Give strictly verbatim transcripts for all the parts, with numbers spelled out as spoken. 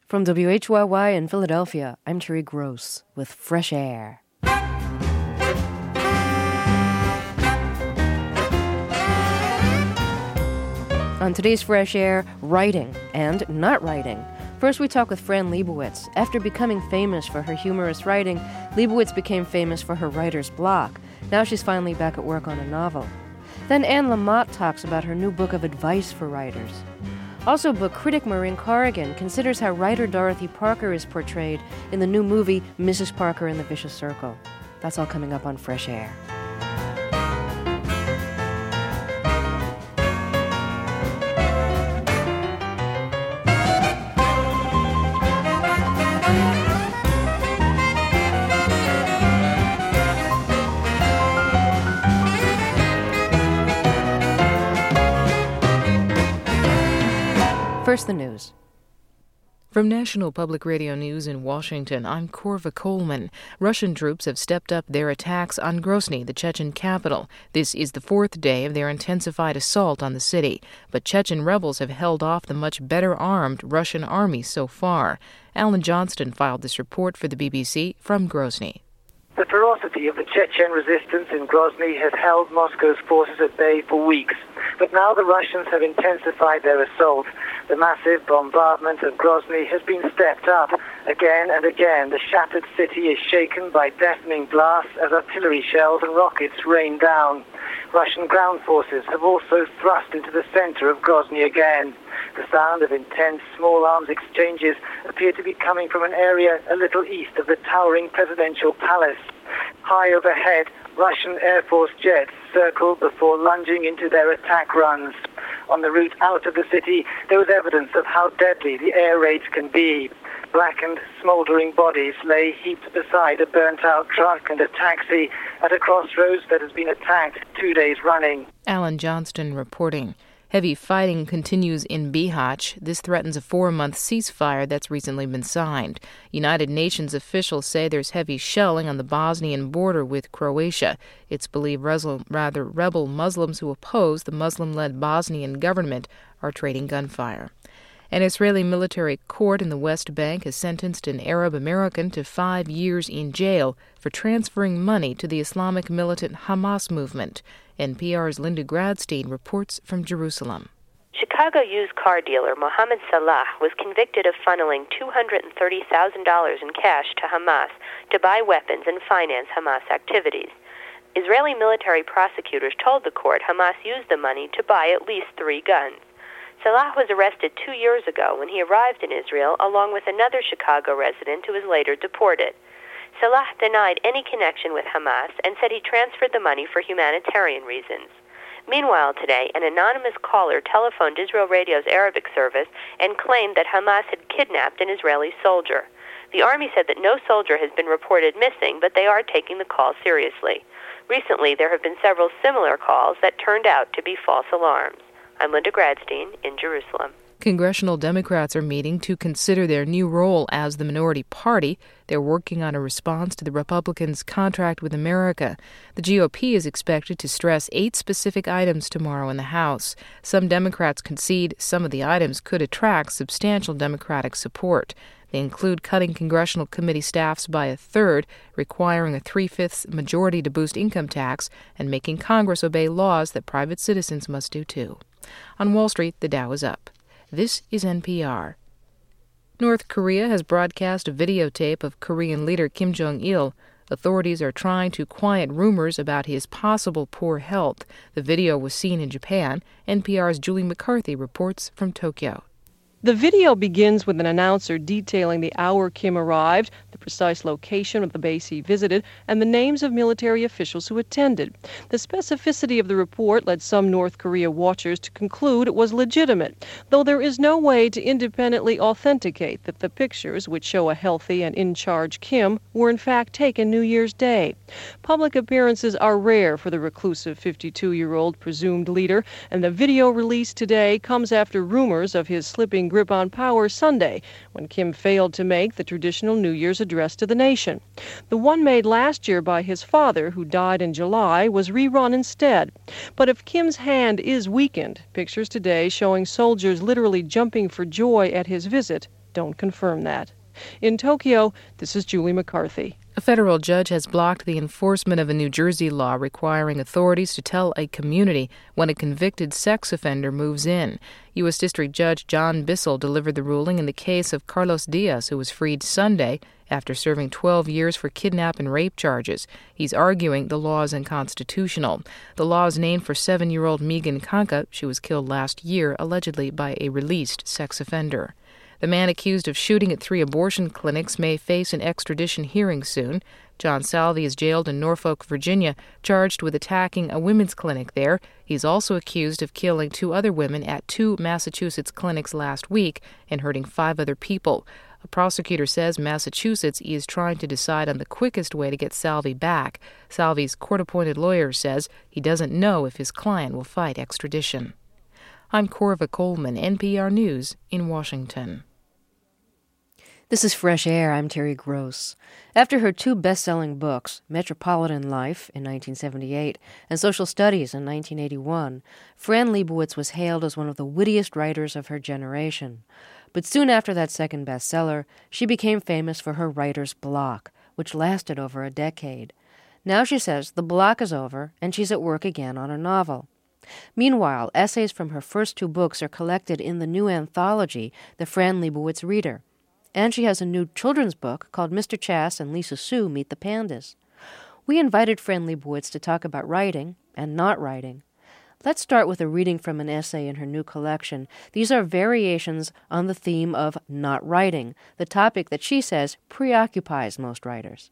From W H Y Y in Philadelphia, I'm Terry Gross with Fresh Air. On today's Fresh Air, writing and not writing. First, we talk with Fran Lebowitz. After becoming famous for her humorous writing, Lebowitz became famous for her writer's block. Now she's finally back at work on a novel. Then Anne Lamott talks about her new book of advice for writers. Also, book critic Maureen Corrigan considers how writer Dorothy Parker is portrayed in the new movie Missus Parker and the Vicious Circle. That's all coming up on Fresh Air. First, the news. From National Public Radio News in Washington, I'm Korva Coleman. Russian troops have stepped up their attacks on Grozny, the Chechen capital. This is the fourth day of their intensified assault on the city. But Chechen rebels have held off the much better armed Russian army so far. Alan Johnston filed this report for the B B C from Grozny. The ferocity of the Chechen resistance in Grozny has held Moscow's forces at bay for weeks. But now the Russians have intensified their assault. The massive bombardment of Grozny has been stepped up. Again and again, the shattered city is shaken by deafening blasts as artillery shells and rockets rain down. Russian ground forces have also thrust into the center of Grozny again. The sound of intense small arms exchanges appear to be coming from an area a little east of the towering presidential palace. High overhead, Russian Air Force jets circled before lunging into their attack runs. On the route out of the city, there was evidence of how deadly the air raids can be. Blackened, smouldering bodies lay heaped beside a burnt-out truck and a taxi at a crossroads that has been attacked two days running. Alan Johnston reporting. Heavy fighting continues in Bihać. This threatens a four-month ceasefire that's recently been signed. United Nations officials say there's heavy shelling on the Bosnian border with Croatia. It's believed res- rather rebel Muslims who oppose the Muslim-led Bosnian government are trading gunfire. An Israeli military court in the West Bank has sentenced an Arab American to five years in jail for transferring money to the Islamic militant Hamas movement. N P R's Linda Gradstein reports from Jerusalem. Chicago used car dealer Mohammed Salah was convicted of funneling two hundred thirty thousand dollars in cash to Hamas to buy weapons and finance Hamas activities. Israeli military prosecutors told the court Hamas used the money to buy at least three guns. Salah was arrested two years ago when he arrived in Israel along with another Chicago resident who was later deported. Salah denied any connection with Hamas and said he transferred the money for humanitarian reasons. Meanwhile today, an anonymous caller telephoned Israel Radio's Arabic service and claimed that Hamas had kidnapped an Israeli soldier. The army said that no soldier has been reported missing, but they are taking the call seriously. Recently, there have been several similar calls that turned out to be false alarms. I'm Linda Gradstein in Jerusalem. Congressional Democrats are meeting to consider their new role as the minority party. They're working on a response to the Republicans' contract with America. The G O P is expected to stress eight specific items tomorrow in the House. Some Democrats concede some of the items could attract substantial Democratic support. They include cutting congressional committee staffs by a third, requiring a three-fifths majority to boost income tax, and making Congress obey laws that private citizens must do too. On Wall Street, the Dow is up. This is N P R. North Korea has broadcast a videotape of Korean leader Kim Jong-il. Authorities are trying to quiet rumors about his possible poor health. The video was seen in Japan. N P R's Julie McCarthy reports from Tokyo. The video begins with an announcer detailing the hour Kim arrived, the precise location of the base he visited, and the names of military officials who attended. The specificity of the report led some North Korea watchers to conclude it was legitimate, though there is no way to independently authenticate that the pictures, which show a healthy and in-charge Kim, were in fact taken New Year's Day. Public appearances are rare for the reclusive fifty-two-year-old presumed leader, and the video released today comes after rumors of his slipping grip on power Sunday, when Kim failed to make the traditional New Year's address to the nation. The one made last year by his father, who died in July, was rerun instead. But if Kim's hand is weakened, pictures today showing soldiers literally jumping for joy at his visit don't confirm that. In Tokyo, this is Julie McCarthy. A federal judge has blocked the enforcement of a New Jersey law requiring authorities to tell a community when a convicted sex offender moves in. U S. District Judge John Bissell delivered the ruling in the case of Carlos Diaz, who was freed Sunday after serving twelve years for kidnap and rape charges. He's arguing the law is unconstitutional. The law is named for seven-year-old Megan Kanka. She was killed last year, allegedly by a released sex offender. The man accused of shooting at three abortion clinics may face an extradition hearing soon. John Salvi is jailed in Norfolk, Virginia, charged with attacking a women's clinic there. He's also accused of killing two other women at two Massachusetts clinics last week and hurting five other people. A prosecutor says Massachusetts is trying to decide on the quickest way to get Salvi back. Salvi's court-appointed lawyer says he doesn't know if his client will fight extradition. I'm Corva Coleman, N P R News in Washington. This is Fresh Air. I'm Terry Gross. After her two best-selling books, Metropolitan Life in nineteen seventy-eight and Social Studies in nineteen eighty-one, Fran Lebowitz was hailed as one of the wittiest writers of her generation. But soon after that second bestseller, she became famous for her writer's block, which lasted over a decade. Now she says the block is over and she's at work again on a novel. Meanwhile, essays from her first two books are collected in the new anthology, The Fran Lebowitz Reader. And she has a new children's book called Mister Chass and Lisa Sue Meet the Pandas. We invited Fran Lebowitz to talk about writing and not writing. Let's start with a reading from an essay in her new collection. These are variations on the theme of not writing, the topic that she says preoccupies most writers.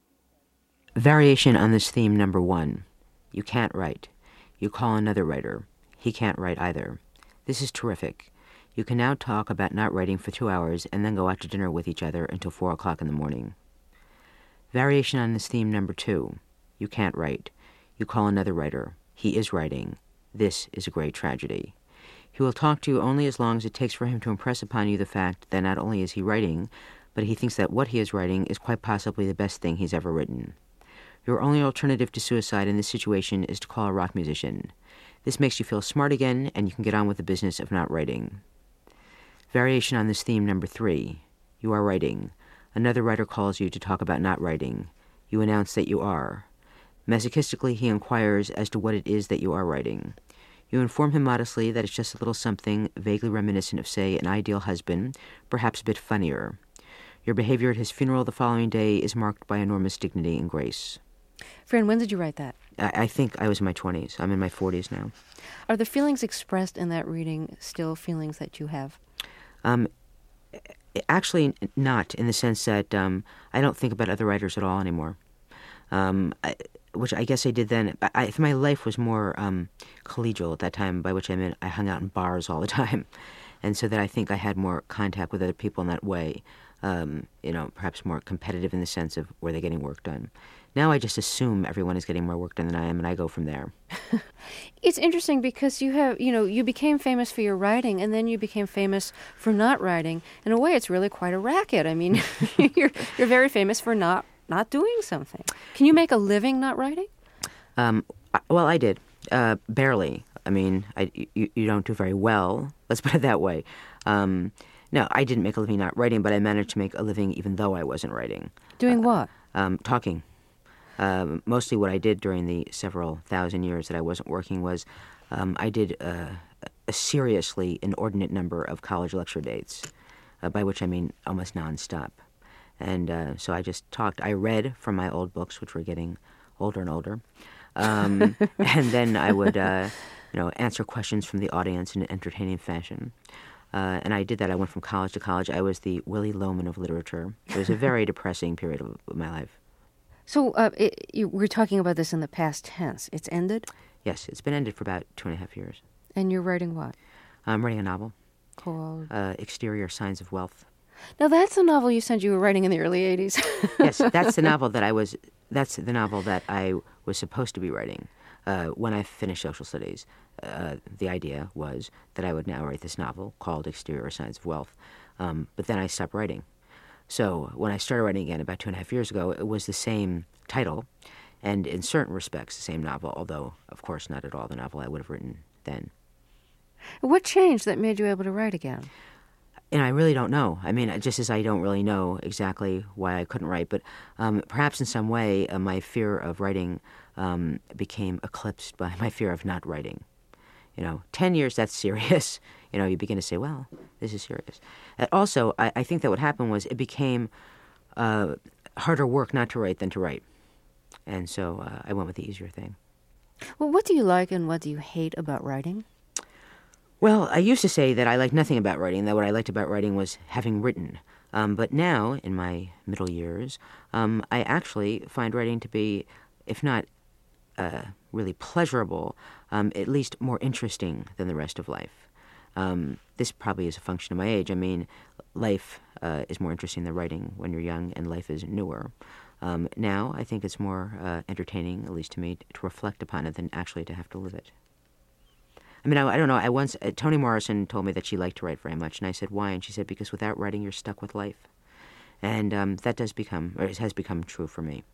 Variation on this theme number one. You can't write. You call another writer. He can't write either. This is terrific. You can now talk about not writing for two hours and then go out to dinner with each other until four o'clock in the morning. Variation on this theme number two. You can't write. You call another writer. He is writing. This is a great tragedy. He will talk to you only as long as it takes for him to impress upon you the fact that not only is he writing, but he thinks that what he is writing is quite possibly the best thing he's ever written. Your only alternative to suicide in this situation is to call a rock musician. This makes you feel smart again, and you can get on with the business of not writing. Variation on this theme number three. You are writing. Another writer calls you to talk about not writing. You announce that you are. Masochistically, he inquires as to what it is that you are writing. You inform him modestly that it's just a little something vaguely reminiscent of, say, an ideal husband, perhaps a bit funnier. Your behavior at his funeral the following day is marked by enormous dignity and grace. Fran, when did you write that? I, I think I was in my twenties. I'm in my forties now. Are the feelings expressed in that reading still feelings that you have? Um, actually, not, in the sense that um, I don't think about other writers at all anymore. Um, I, which I guess I did then. I, my life was more um, collegial at that time, by which I mean I hung out in bars all the time. And so that I think I had more contact with other people in that way. Um, you know, perhaps more competitive in the sense of were they getting work done. Now I just assume everyone is getting more work done than I am, and I go from there. It's interesting because you have, you know, you became famous for your writing, and then you became famous for not writing. In a way, it's really quite a racket. I mean, you're you're very famous for not not doing something. Can you make a living not writing? Um, I, well, I did. Uh, barely. I mean, I, you, you don't do very well. Let's put it that way. Um, no, I didn't make a living not writing, but I managed to make a living even though I wasn't writing. Doing uh, what? Um, talking. Um, mostly what I did during the several thousand years that I wasn't working was um, I did uh, a seriously inordinate number of college lecture dates, uh, by which I mean almost nonstop. And uh, so I just talked. I read from my old books, which were getting older and older. Um, and then I would, uh, you know, answer questions from the audience in an entertaining fashion. Uh, and I did that. I went from college to college. I was the Willy Loman of literature. It was a very depressing period of, of my life. So uh, it, you, we're talking about this in the past tense. It's ended? Yes, it's been ended for about two and a half years. And you're writing what? I'm writing a novel. Called? Uh, Exterior Signs of Wealth. Now that's a novel you said you were writing in the early eighties. Yes, that's the novel that I was, that's the novel that I was supposed to be writing. Uh, when I finished social studies, uh, the idea was that I would now write this novel called Exterior Signs of Wealth. Um, but then I stopped writing. So when I started writing again about two and a half years ago, it was the same title, and in certain respects the same novel, although, of course, not at all the novel I would have written then. What changed that made you able to write again? and I really don't know. I mean, just as I don't really know exactly why I couldn't write, but um, perhaps in some way uh, my fear of writing um, became eclipsed by my fear of not writing. You know, ten years, that's serious. You know, you begin to say, well, this is serious. And also, I, I think that what happened was it became uh, harder work not to write than to write. And so uh, I went with the easier thing. Well, what do you like and what do you hate about writing? Well, I used to say that I liked nothing about writing, that what I liked about writing was having written. Um, but now, in my middle years, um, I actually find writing to be, if not uh, really pleasurable, um, at least more interesting than the rest of life. Um, this probably is a function of my age. I mean, life uh, is more interesting than writing when you're young, and life is newer. Um, now, I think it's more uh, entertaining, at least to me, to reflect upon it than actually to have to live it. I mean, I, I don't know. I once uh, Toni Morrison told me that she liked to write very much, and I said, "Why?" And she said, "Because without writing, you're stuck with life," and um, that does become, or it has become, true for me.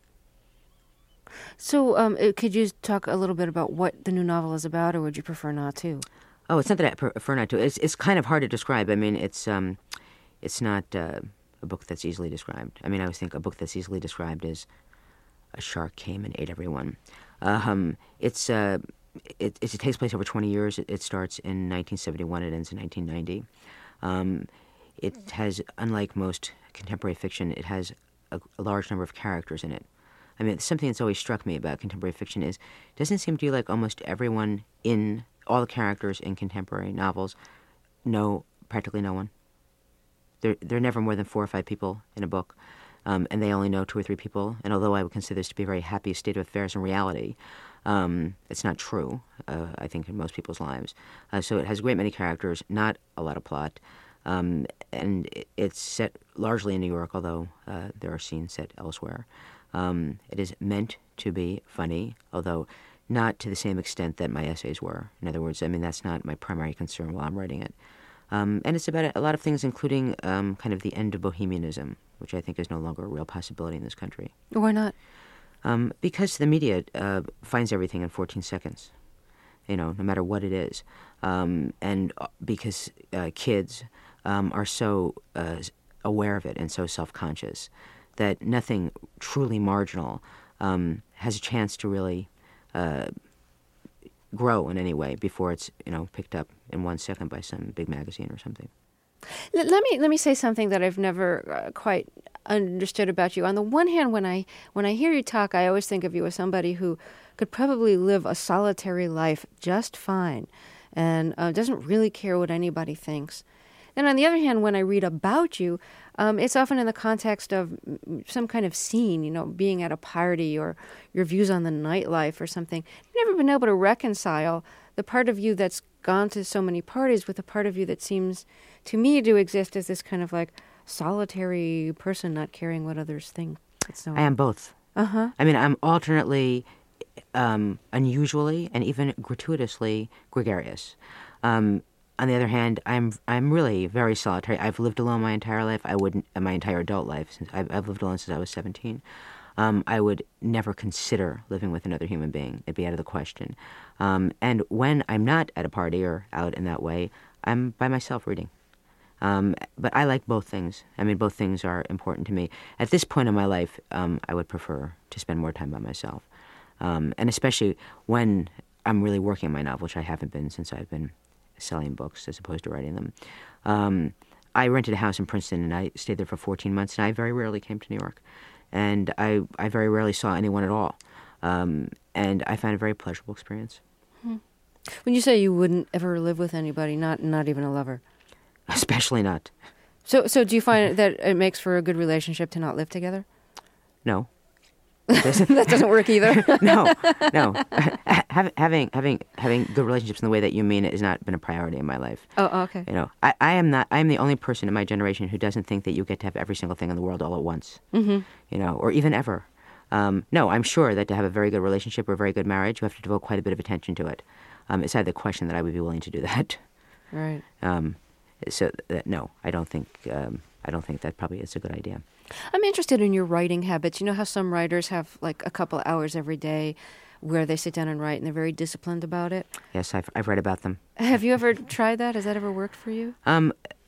So, um, uh, could you talk a little bit about what the new novel is about, or would you prefer not to? Oh, it's not that I prefer not to. It's it's kind of hard to describe. I mean, it's um, it's not uh, a book that's easily described. I mean, I always think a book that's easily described is a shark came and ate everyone. Um, it's uh, it, it takes place over twenty years. It, it starts in nineteen seventy-one. It ends in nineteen ninety. Um, it has, unlike most contemporary fiction, it has a, a large number of characters in it. I mean, something that's always struck me about contemporary fiction is it doesn't seem to you like almost everyone in all the characters in contemporary novels know practically no one. There, there are never more than four or five people in a book, um, and they only know two or three people. And although I would consider this to be a very happy state of affairs in reality, um, it's not true, uh, I think, in most people's lives. Uh, so it has a great many characters, not a lot of plot, um, and it, it's set largely in New York, although uh, there are scenes set elsewhere. Um, it is meant to be funny, although not to the same extent that my essays were. In other words, I mean, that's not my primary concern while I'm writing it. Um, and it's about a lot of things, including um, kind of the end of bohemianism, which I think is no longer a real possibility in this country. Why not? Um, because the media uh, finds everything in fourteen seconds, you know, no matter what it is. Um, and because uh, kids um, are so uh, aware of it and so self-conscious that nothing truly marginal um, has a chance to really uh, grow in any way before it's, you know, picked up in one second by some big magazine or something. Let me let me say something that I've never uh, quite understood about you. On the one hand, when I when I hear you talk, I always think of you as somebody who could probably live a solitary life just fine, and uh, doesn't really care what anybody thinks. And on the other hand, when I read about you, um, it's often in the context of some kind of scene, you know, being at a party or your views on the nightlife or something. You've never been able to reconcile the part of you that's gone to so many parties with the part of you that seems to me to exist as this kind of like solitary person not caring what others think. So, I am both. Uh-huh. I mean, I'm alternately, um, unusually, and even gratuitously gregarious. Um, on the other hand, I'm I'm really very solitary. I've lived alone my entire life. I wouldn't, uh, my entire adult life. Since I've, I've lived alone since I was seventeen. Um, I would never consider living with another human being. It'd be out of the question. Um, and when I'm not at a party or out in that way, I'm by myself reading. Um, but I like both things. I mean, both things are important to me. At this point in my life, um, I would prefer to spend more time by myself. Um, and especially when I'm really working on my novel, which I haven't been since I've been selling books as opposed to writing them. Um, I rented a house in Princeton, and I stayed there for fourteen months, and I very rarely came to New York. And I, I very rarely saw anyone at all. Um, and I found a very pleasurable experience. Hmm. When you say you wouldn't ever live with anybody, not not even a lover? Especially not. So so do you find that it makes for a good relationship to not live together? No. That doesn't work either. no, no. having, having having having good relationships in the way that you mean it has not been a priority in my life. Oh, okay. You know, I, I am not. I am the only person in my generation who doesn't think that you get to have every single thing in the world all at once. Mm-hmm. You know, or even ever. Um, no, I'm sure that to have a very good relationship or a very good marriage, you have to devote quite a bit of attention to it. Um, it's out of the question that I would be willing to do that. Right. Um, so that, no, I don't think. Um, I don't think that probably is a good idea. I'm interested in your writing habits. You know how some writers have like a couple hours every day where they sit down and write and they're very disciplined about it? Yes, I've I've read about them. Have you ever tried that? Has that ever worked for you? Um,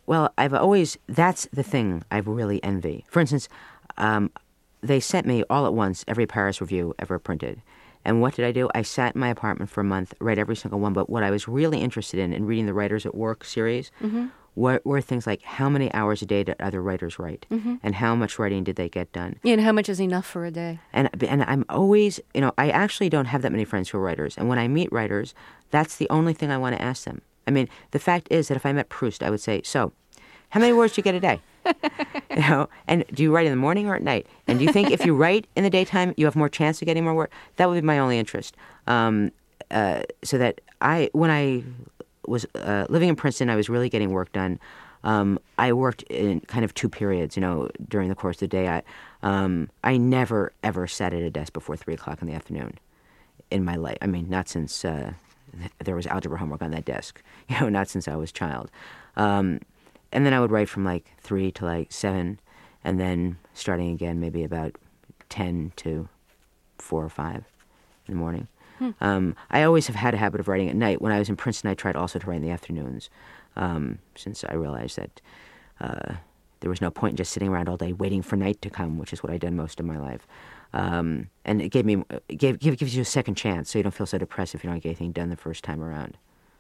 well, I've always, that's the thing I really envy. For instance, um, they sent me all at once every Paris Review ever printed. And what did I do? I sat in my apartment for a month, read every single one. But what I was really interested in, in reading the Writers at Work series, mm-hmm. were, were things like how many hours a day did other writers write? Mm-hmm. And how much writing did they get done? Yeah, and how much is enough for a day? And, and I'm always, you know, I actually don't have that many friends who are writers. And when I meet writers, that's the only thing I want to ask them. I mean, the fact is that if I met Proust, I would say, so, how many words do you get a day? You know, and do you write in the morning or at night? And do you think if you write in the daytime, you have more chance of getting more work? That would be my only interest. Um, uh, so that I, when I was uh, living in Princeton, I was really getting work done. Um, I worked in kind of two periods, you know, during the course of the day. I, um, I never, ever sat at a desk before three o'clock in the afternoon in my life. I mean, not since uh, there was algebra homework on that desk, you know, not since I was a child. Um, And then I would write from like three to like seven, and then starting again maybe about ten to four or five in the morning. Hmm. Um, I always have had a habit of writing at night. When I was in Princeton, I tried also to write in the afternoons, um, since I realized that uh, there was no point in just sitting around all day waiting for night to come, which is what I'd done most of my life. Um, and it gave me it gave, give, gives you a second chance, so you don't feel so depressed if you don't get anything done the first time around.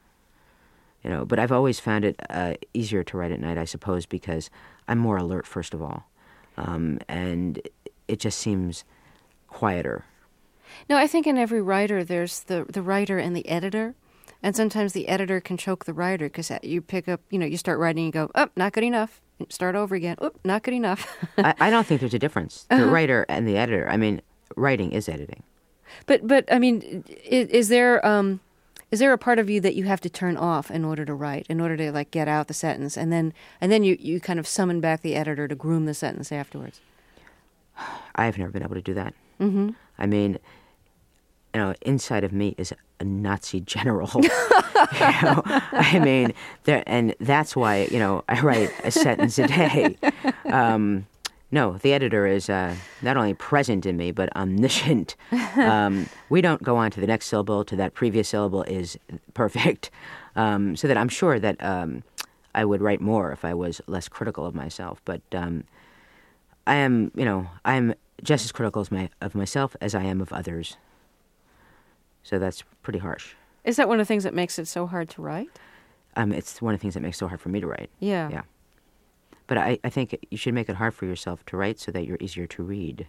You know, but I've always found it uh, easier to write at night, I suppose, because I'm more alert, first of all, um, and it just seems quieter. No, I think in every writer there's the the writer and the editor, and sometimes the editor can choke the writer because you pick up, you know, you start writing and you go, oh, not good enough, start over again, oh, not good enough. I, I don't think there's a difference, the uh-huh. writer and the editor. I mean, writing is editing. But but I mean, is, is there um. Is there a part of you that you have to turn off in order to write, in order to like get out the sentence, and then and then you, you kind of summon back the editor to groom the sentence afterwards? I've never been able to do that. Mm-hmm. I mean, you know, inside of me is a Nazi general. you know? I mean, there, and that's why, you know, I write a sentence a day. Um, No, the editor is uh, not only present in me, but omniscient. Um, we don't go on to the next syllable, to that previous syllable is perfect. Um, so that I'm sure that um, I would write more if I was less critical of myself. But um, I am, you know, I'm just as critical as my, of myself as I am of others. So that's pretty harsh. Is that one of the things that makes it so hard to write? Um, it's one of the things that makes it so hard for me to write. Yeah. Yeah. But I, I think you should make it hard for yourself to write so that you're easier to read.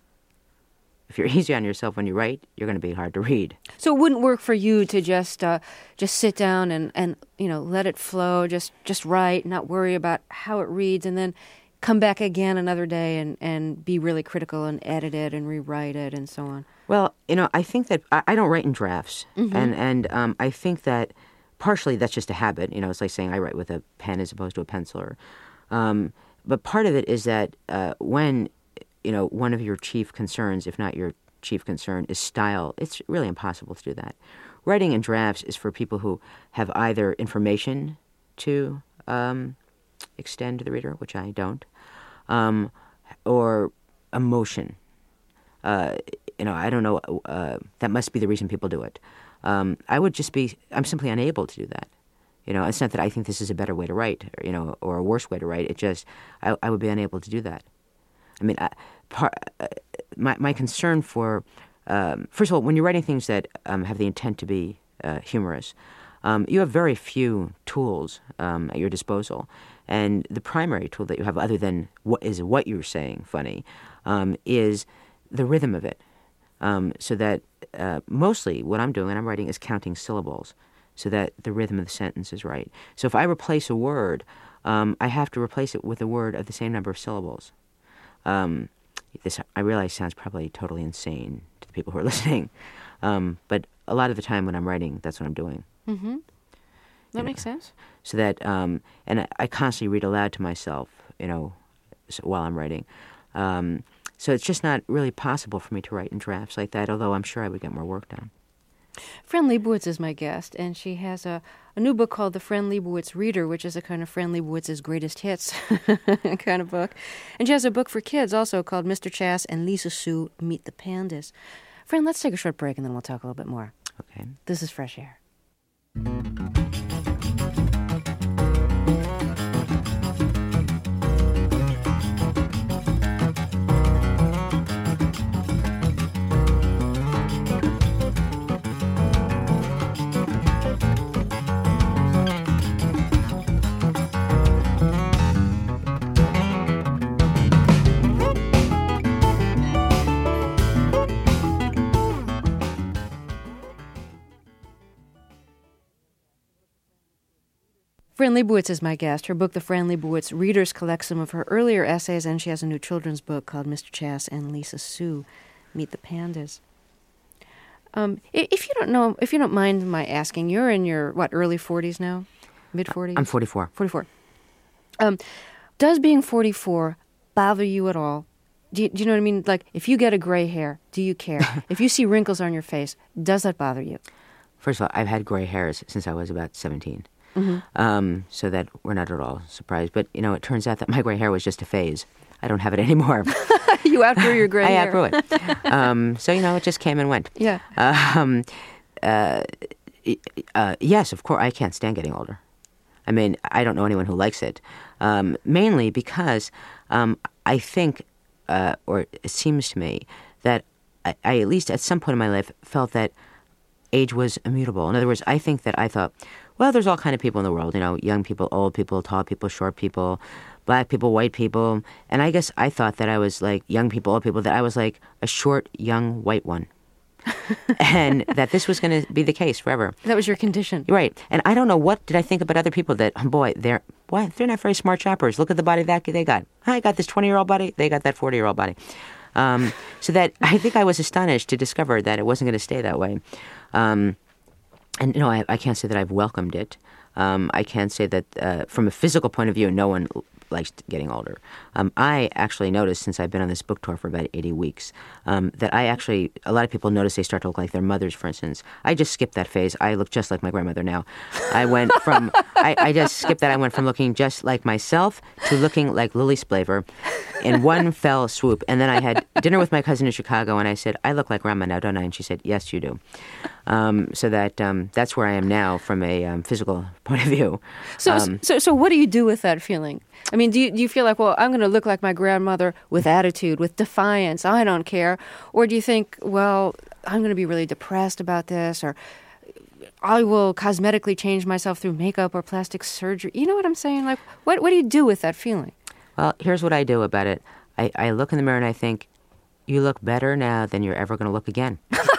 If you're easy on yourself when you write, you're going to be hard to read. So it wouldn't work for you to just uh, just sit down and, and you know let it flow, just just write, not worry about how it reads, and then come back again another day and, and be really critical and edit it and rewrite it and so on. Well, you know, I think that I, I don't write in drafts, Mm-hmm. and and um, I think that partially that's just a habit. You know, it's like saying I write with a pen as opposed to a pencil. Or, Um, but part of it is that uh, when, you know, one of your chief concerns, if not your chief concern, is style, it's really impossible to do that. Writing in drafts is for people who have either information to um, extend to the reader, which I don't, um, or emotion. Uh, you know, I don't know. Uh, that must be the reason people do it. Um, I would just be, I'm simply unable to do that. You know, it's not that I think this is a better way to write, or, you know, or a worse way to write. It just, I, I would be unable to do that. I mean, I, part, uh, my my concern for, um, first of all, when you're writing things that um, have the intent to be uh, humorous, um, you have very few tools um, at your disposal, and the primary tool that you have, other than what is what you're saying funny, um, is the rhythm of it. Um, so that uh, mostly what I'm doing when I'm writing is counting syllables, so that the rhythm of the sentence is right. So if I replace a word, um, I have to replace it with a word of the same number of syllables. Um, this, I realize, sounds probably totally insane to the people who are listening, um, but a lot of the time when I'm writing, that's what I'm doing. Mm-hmm. That You makes know, sense. So that, um, and I, I constantly read aloud to myself, you know, so, while I'm writing. Um, so it's just not really possible for me to write in drafts like that, although I'm sure I would get more work done. Fran Lebowitz is my guest, and she has a, a new book called The Fran Lebowitz Reader, which is a kind of Fran Lebowitz's greatest hits kind of book. And she has a book for kids also called Mister Chass and Lisa Sue Meet the Pandas. Fran, let's take a short break, and then we'll talk a little bit more. Okay. This is Fresh Air. Fran Lebowitz is my guest. Her book, The Fran Lebowitz Readers, collects some of her earlier essays, and she has a new children's book called Mister Chass and Lisa Sue Meet the Pandas. Um, if you don't know, if you don't mind my asking, you're in your, what, early forties now? Mid-forties? I'm forty-four. forty-four. Um, does being forty-four bother you at all? Do you, do you know what I mean? Like, if you get a gray hair, do you care? If you see wrinkles on your face, does that bother you? First of all, I've had gray hairs since I was about seventeen. Mm-hmm. Um, so that we're not at all surprised. But, you know, it turns out that my gray hair was just a phase. I don't have it anymore. You outgrew your gray I hair. outgrew it. um, so, you know, it just came and went. Yeah. Um, uh, uh, yes, of course, I can't stand getting older. I mean, I don't know anyone who likes it. Um, mainly because um, I think, uh, or it seems to me, that I, I, at least at some point in my life, felt that age was immutable. In other words, I think that I thought, well, there's all kind of people in the world, you know, young people, old people, tall people, short people, black people, white people. And I guess I thought that I was like young people, old people, that I was like a short, young, white one. And that this was going to be the case forever. That was your condition. Right. And I don't know what did I think about other people that, oh boy, they're, boy, they're not very smart shoppers. Look at the body that they got. I got this twenty-year-old body. They got that forty-year-old body. Um, so that I think I was astonished to discover that it wasn't going to stay that way. Um, and, you know, I, I can't say that I've welcomed it. Um, I can't say that uh, from a physical point of view, no one likes getting older. Um, I actually noticed, since I've been on this book tour for about eighty weeks, um, that I actually, a lot of people notice they start to look like their mothers, for instance. I just skipped that phase. I look just like my grandmother now. I went from, I, I just skipped that. I went from looking just like myself to looking like Lily Splaver in one fell swoop. And then I had dinner with my cousin in Chicago, and I said, I look like Grandma now, don't I? And she said, yes, you do. Um, so that um, that's where I am now from a um, physical point of view. So, Um, so, so what do you do with that feeling? I mean, do you, do you feel like, well, I'm going to look like my grandmother with attitude, with defiance, I don't care? Or do you think, well, I'm going to be really depressed about this, or I will cosmetically change myself through makeup or plastic surgery? You know what I'm saying? Like, what, what do you do with that feeling? Well, here's what I do about it. I, I look in the mirror and I think, you look better now than you're ever going to look again.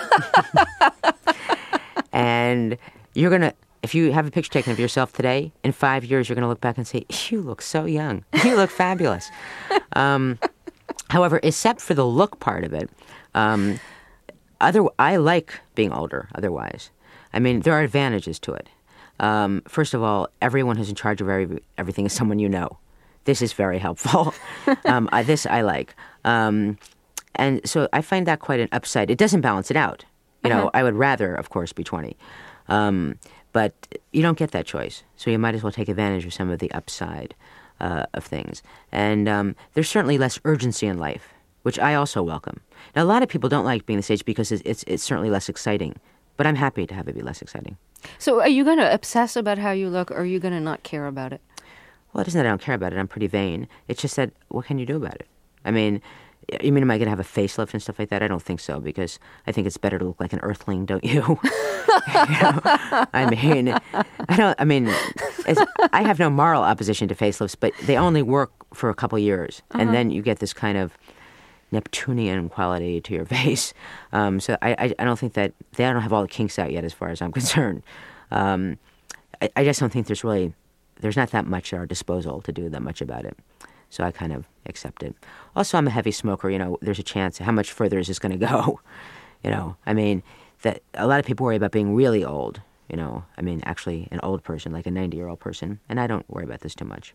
And you're going to, if you have a picture taken of yourself today, in five years you're going to look back and say, you look so young. You look fabulous. Um, however, except for the look part of it, um, other I like being older otherwise. I mean, there are advantages to it. Um, first of all, everyone who's in charge of every, everything is someone you know. This is very helpful. um, I, this I like. Um, and so I find that quite an upside. It doesn't balance it out. You know, uh-huh. I would rather, of course, be twenty. Um, but you don't get that choice. So you might as well take advantage of some of the upside uh, of things. And um, there's certainly less urgency in life, which I also welcome. Now, a lot of people don't like being this age because it's, it's, it's certainly less exciting. But I'm happy to have it be less exciting. So are you going to obsess about how you look, or are you going to not care about it? Well, it isn't that I don't care about it. I'm pretty vain. It's just that, what can you do about it? I mean, you mean, am I going to have a facelift and stuff like that? I don't think so, because I think it's better to look like an earthling, don't you? You know? I mean, I don't, I mean, it's, I have no moral opposition to facelifts, but they only work for a couple years. Uh-huh. And then you get this kind of Neptunian quality to your face. Um, so I, I, I don't think that, they don't have all the kinks out yet as far as I'm concerned. Um, I, I just don't think there's really, there's not that much at our disposal to do that much about it. So I kind of accept it. Also, I'm a heavy smoker. You know, there's a chance. How much further is this going to go? You know, I mean, that a lot of people worry about being really old. You know, I mean, actually an old person, like a ninety-year-old person. And I don't worry about this too much.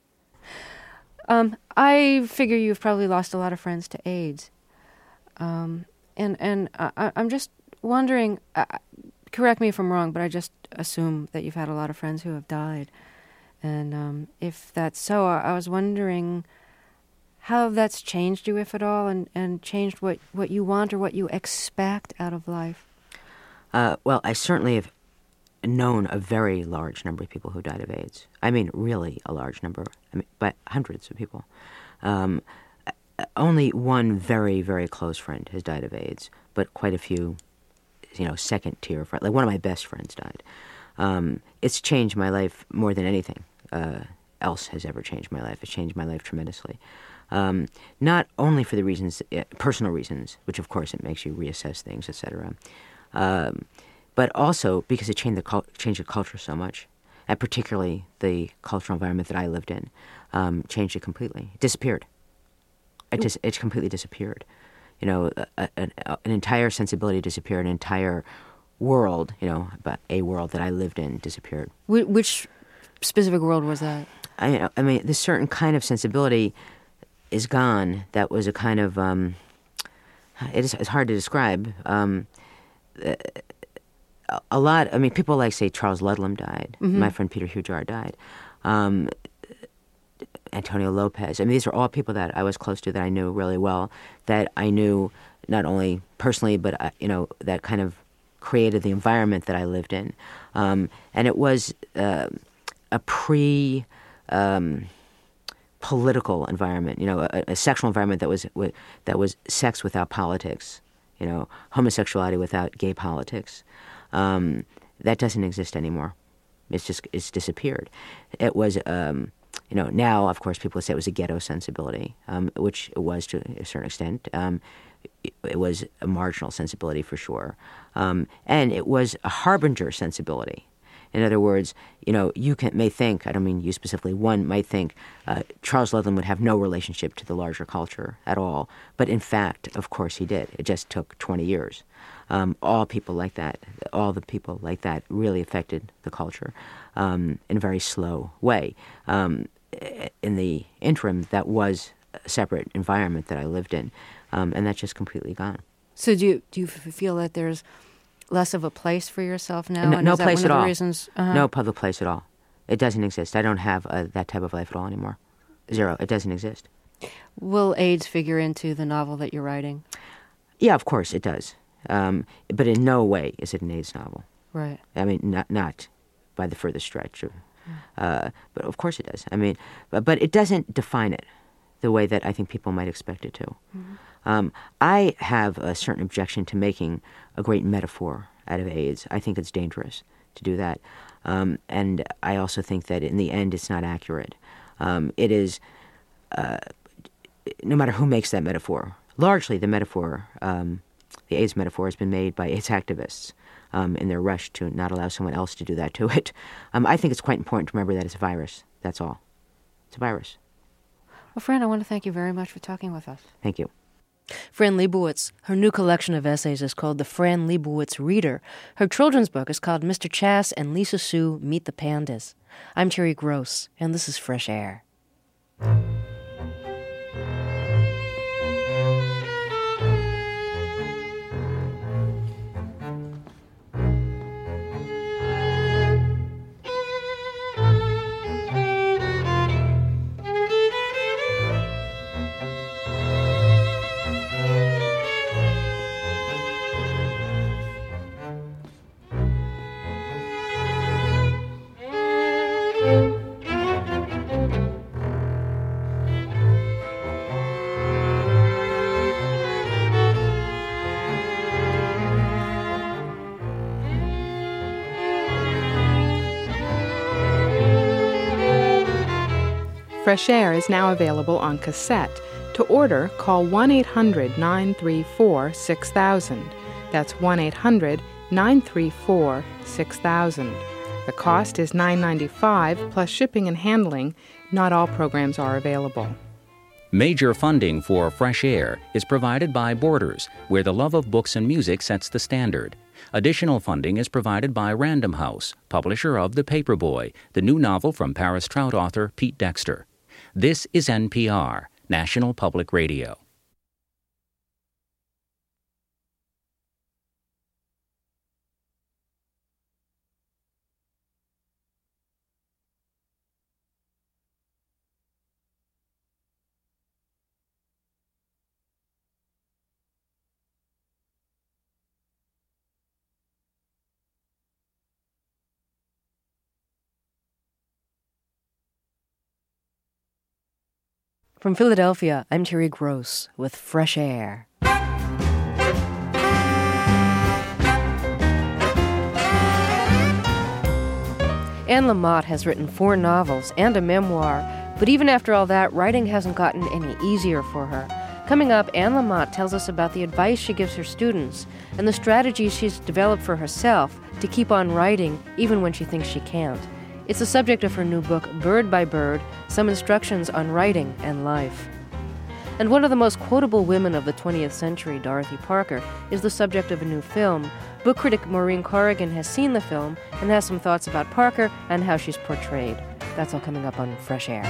Um, I figure you've probably lost a lot of friends to AIDS. Um, and and I, I'm just wondering, uh, correct me if I'm wrong, but I just assume that you've had a lot of friends who have died. And um, if that's so, I was wondering how that's changed you, if at all, and, and changed what, what you want or what you expect out of life. Uh, well, I certainly have known a very large number of people who died of AIDS. I mean, really a large number, I mean, but hundreds of people. Um, only one very, very close friend has died of AIDS, but quite a few, you know, second tier friends. Like one of my best friends died. Um, it's changed my life more than anything Uh, else has ever changed my life. It's changed my life tremendously. Um, not only for the reasons, uh, personal reasons, which of course it makes you reassess things, et cetera, um, but also because it changed the, cult- changed the culture so much. and particularly the cultural environment that I lived in, um, changed it completely. It disappeared. It just it completely disappeared. You know, a, a, an entire sensibility disappeared. An entire world, you know, but a world that I lived in disappeared. Wh- which specific world was that? I, I mean, this certain kind of sensibility is gone. That was a kind of um, it is it's hard to describe. Um, a, a lot. I mean, people like say Charles Ludlam died. Mm-hmm. My friend Peter Hujar died. Um, Antonio Lopez. I mean, these are all people that I was close to, that I knew really well, that I knew not only personally, but, uh, you know, that kind of created the environment that I lived in. Um, and it was uh, a pre... Um, political environment, you know, a, a sexual environment that was that was sex without politics, you know, homosexuality without gay politics. Um, that doesn't exist anymore. It's just it's disappeared. It was, um, you know, now of course people would say it was a ghetto sensibility, um, which it was to a certain extent. Um, it, it was a marginal sensibility for sure, um, and it was a harbinger sensibility. In other words, you know, you can, may think, I don't mean you specifically, one might think uh, Charles Ludlam would have no relationship to the larger culture at all. But in fact, of course he did. It just took twenty years. Um, all people like that, all the people like that really affected the culture um, in a very slow way. Um, in the interim, that was a separate environment that I lived in, um, and that's just completely gone. So do you, do you feel that there's less of a place for yourself now? No, and no is that place one at of the all. Reasons? Uh-huh. No public place at all. It doesn't exist. I don't have uh, that type of life at all anymore. Zero. It doesn't exist. Will AIDS figure into the novel that you're writing? Yeah, of course it does. Um, but in no way is it an AIDS novel. Right. I mean, not not by the furthest stretch. Of, uh, but of course it does. I mean, but, but it doesn't define it the way that I think people might expect it to. Mm-hmm. Um, I have a certain objection to making a great metaphor out of AIDS. I think it's dangerous to do that. Um, and I also think that in the end it's not accurate. Um, it is, uh, no matter who makes that metaphor, largely the metaphor, um, the AIDS metaphor has been made by AIDS activists um, in their rush to not allow someone else to do that to it. Um, I think it's quite important to remember that it's a virus. That's all. It's a virus. Well, Fran, I want to thank you very much for talking with us. Thank you. Fran Lebowitz. Her new collection of essays is called The Fran Lebowitz Reader. Her children's book is called Mister Chass and Lisa Sue Meet the Pandas. I'm Terry Gross, and this is Fresh Air. Fresh Air is now available on cassette. To order, call one eight hundred nine three four six thousand. That's one eight hundred nine three four six thousand. The cost is nine dollars and ninety-five cents plus shipping and handling. Not all programs are available. Major funding for Fresh Air is provided by Borders, where the love of books and music sets the standard. Additional funding is provided by Random House, publisher of The Paperboy, the new novel from Paris Trout author Pete Dexter. This is N P R, National Public Radio. From Philadelphia, I'm Terry Gross with Fresh Air. Anne Lamott has written four novels and a memoir, but even after all that, writing hasn't gotten any easier for her. Coming up, Anne Lamott tells us about the advice she gives her students and the strategies she's developed for herself to keep on writing even when she thinks she can't. It's the subject of her new book, Bird by Bird, Some Instructions on Writing and Life. And one of the most quotable women of the twentieth century, Dorothy Parker, is the subject of a new film. Book critic Maureen Corrigan has seen the film and has some thoughts about Parker and how she's portrayed. That's all coming up on Fresh Air.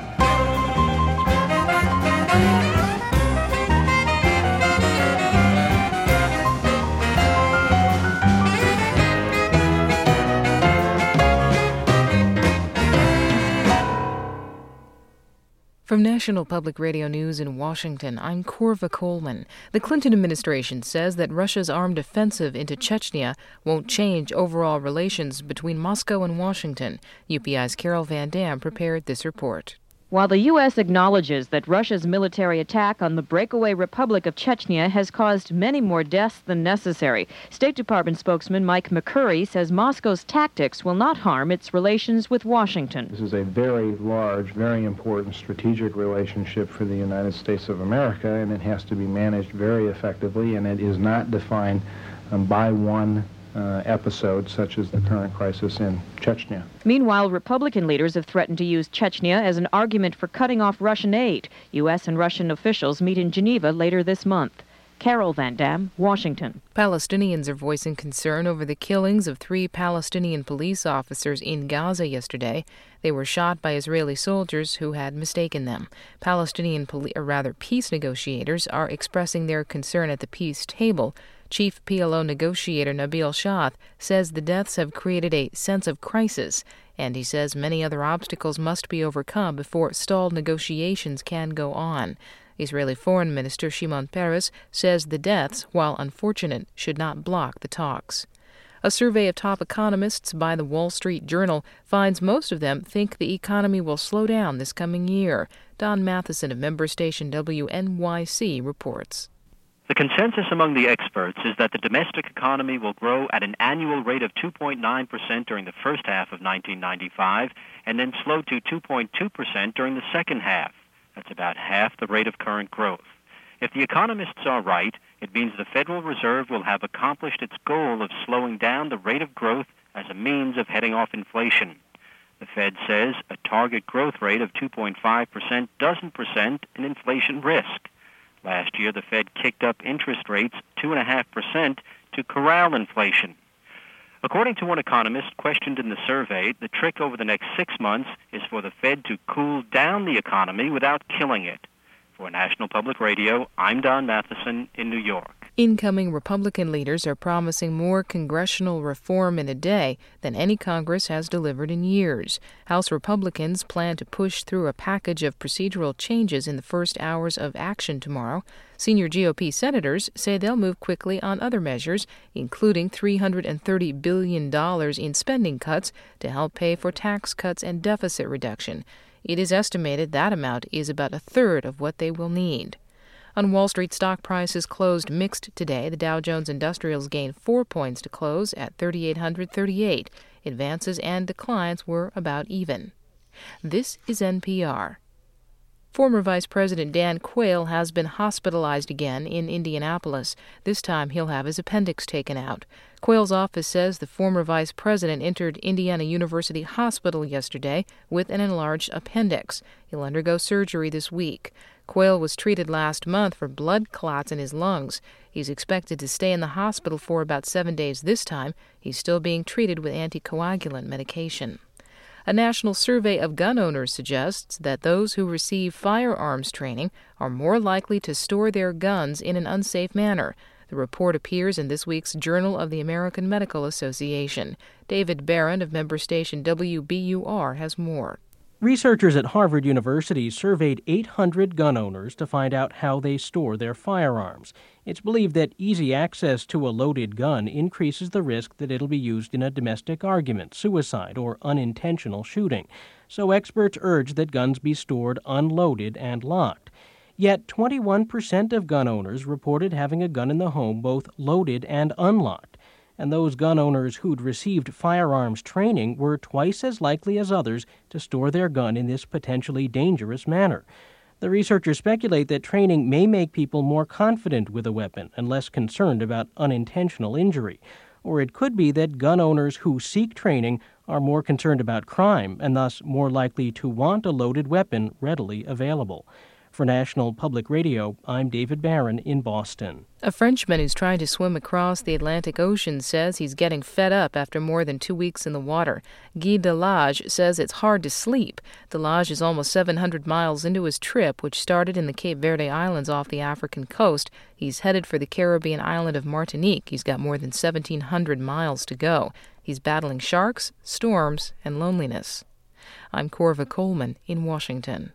From National Public Radio News in Washington, I'm Korva Coleman. The Clinton administration says that Russia's armed offensive into Chechnya won't change overall relations between Moscow and Washington. U P I's Carol Van Dam prepared this report. While the U S acknowledges that Russia's military attack on the breakaway Republic of Chechnya has caused many more deaths than necessary, State Department spokesman Mike McCurry says Moscow's tactics will not harm its relations with Washington. This is a very large, very important strategic relationship for the United States of America, and it has to be managed very effectively, and it is not defined um, by one Uh, episodes such as the current crisis in Chechnya. Meanwhile, Republican leaders have threatened to use Chechnya as an argument for cutting off Russian aid. U S and Russian officials meet in Geneva later this month. Carol Van Dam, Washington. Palestinians are voicing concern over the killings of three Palestinian police officers in Gaza yesterday. They were shot by Israeli soldiers who had mistaken them. Palestinian, poli- or rather peace negotiators, are expressing their concern at the peace table. Chief P L O negotiator Nabil Shath says the deaths have created a sense of crisis, and he says many other obstacles must be overcome before stalled negotiations can go on. Israeli Foreign Minister Shimon Peres says the deaths, while unfortunate, should not block the talks. A survey of top economists by the Wall Street Journal finds most of them think the economy will slow down this coming year. Don Matheson of member station W N Y C reports. The consensus among the experts is that the domestic economy will grow at an annual rate of two point nine percent during the first half of nineteen ninety-five and then slow to two point two percent during the second half. That's about half the rate of current growth. If the economists are right, it means the Federal Reserve will have accomplished its goal of slowing down the rate of growth as a means of heading off inflation. The Fed says a target growth rate of two point five percent doesn't present an inflation risk. Last year, the Fed kicked up interest rates two point five percent to corral inflation. According to one economist questioned in the survey, the trick over the next six months is for the Fed to cool down the economy without killing it. For National Public Radio, I'm Don Matheson in New York. Incoming Republican leaders are promising more congressional reform in a day than any Congress has delivered in years. House Republicans plan to push through a package of procedural changes in the first hours of action tomorrow. Senior G O P senators say they'll move quickly on other measures, including three hundred thirty billion dollars in spending cuts to help pay for tax cuts and deficit reduction. It is estimated that amount is about a third of what they will need. On Wall Street, stock prices closed mixed today. The Dow Jones Industrials gained four points to close at three thousand eight hundred thirty-eight. Advances and declines were about even. This is N P R. Former Vice President Dan Quayle has been hospitalized again in Indianapolis. This time he'll have his appendix taken out. Quayle's office says the former vice president entered Indiana University Hospital yesterday with an enlarged appendix. He'll undergo surgery this week. Quayle was treated last month for blood clots in his lungs. He's expected to stay in the hospital for about seven days this time. He's still being treated with anticoagulant medication. A national survey of gun owners suggests that those who receive firearms training are more likely to store their guns in an unsafe manner. The report appears in this week's Journal of the American Medical Association. David Barron of member station W B U R has more. Researchers at Harvard University surveyed eight hundred gun owners to find out how they store their firearms. It's believed that easy access to a loaded gun increases the risk that it'll be used in a domestic argument, suicide, or unintentional shooting. So experts urge that guns be stored unloaded and locked. Yet twenty-one percent of gun owners reported having a gun in the home both loaded and unlocked. And those gun owners who'd received firearms training were twice as likely as others to store their gun in this potentially dangerous manner. The researchers speculate that training may make people more confident with a weapon and less concerned about unintentional injury. Or it could be that gun owners who seek training are more concerned about crime and thus more likely to want a loaded weapon readily available. For National Public Radio, I'm David Barron in Boston. A Frenchman who's trying to swim across the Atlantic Ocean says he's getting fed up after more than two weeks in the water. Guy Delage says it's hard to sleep. Delage is almost seven hundred miles into his trip, which started in the Cape Verde Islands off the African coast. He's headed for the Caribbean island of Martinique. He's got more than seventeen hundred miles to go. He's battling sharks, storms, and loneliness. I'm Corva Coleman in Washington.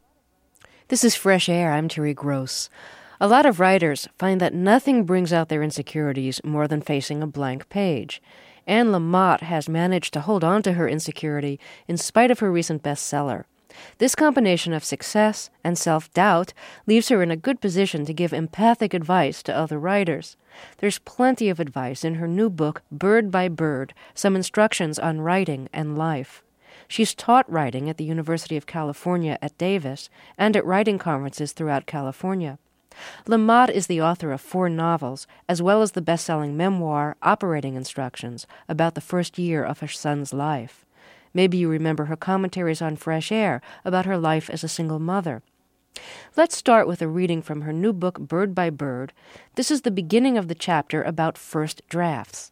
This is Fresh Air. I'm Terry Gross. A lot of writers find that nothing brings out their insecurities more than facing a blank page. Anne Lamott has managed to hold on to her insecurity in spite of her recent bestseller. This combination of success and self-doubt leaves her in a good position to give empathic advice to other writers. There's plenty of advice in her new book, Bird by Bird, Some Instructions on Writing and Life. She's taught writing at the University of California at Davis and at writing conferences throughout California. Lamott is the author of four novels, as well as the best-selling memoir, Operating Instructions, about the first year of her son's life. Maybe you remember her commentaries on Fresh Air about her life as a single mother. Let's start with a reading from her new book, Bird by Bird. This is the beginning of the chapter about first drafts.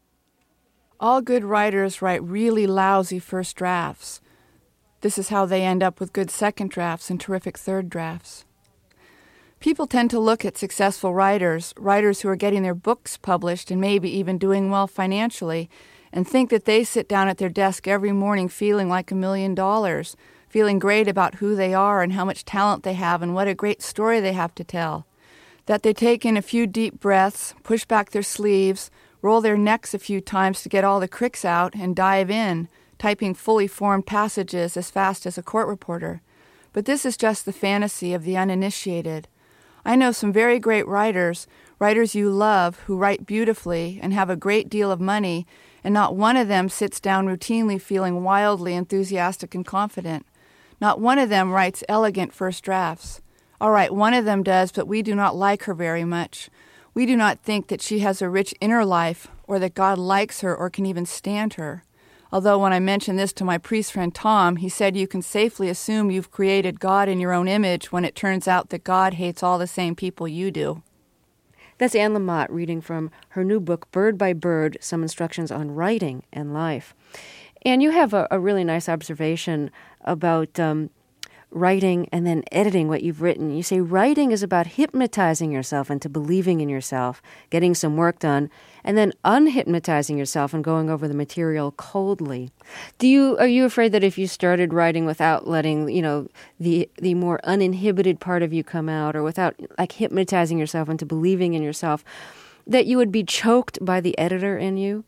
All good writers write really lousy first drafts. This is how they end up with good second drafts and terrific third drafts. People tend to look at successful writers, writers who are getting their books published and maybe even doing well financially, and think that they sit down at their desk every morning feeling like a million dollars, feeling great about who they are and how much talent they have and what a great story they have to tell. That they take in a few deep breaths, push back their sleeves, roll their necks a few times to get all the cricks out, and dive in, typing fully formed passages as fast as a court reporter. But this is just the fantasy of the uninitiated. I know some very great writers, writers you love, who write beautifully and have a great deal of money, and not one of them sits down routinely feeling wildly enthusiastic and confident. Not one of them writes elegant first drafts. All right, one of them does, but we do not like her very much. We do not think that she has a rich inner life, or that God likes her or can even stand her. Although when I mentioned this to my priest friend Tom, he said you can safely assume you've created God in your own image when it turns out that God hates all the same people you do. That's Anne Lamott reading from her new book, Bird by Bird, Some Instructions on Writing and Life. And you have a, a really nice observation about um, writing and then editing what you've written. You say writing is about hypnotizing yourself into believing in yourself, getting some work done, and then unhypnotizing yourself and going over the material coldly. Do you are you afraid that if you started writing without letting, you know, the the more uninhibited part of you come out, or without like hypnotizing yourself into believing in yourself, that you would be choked by the editor in you?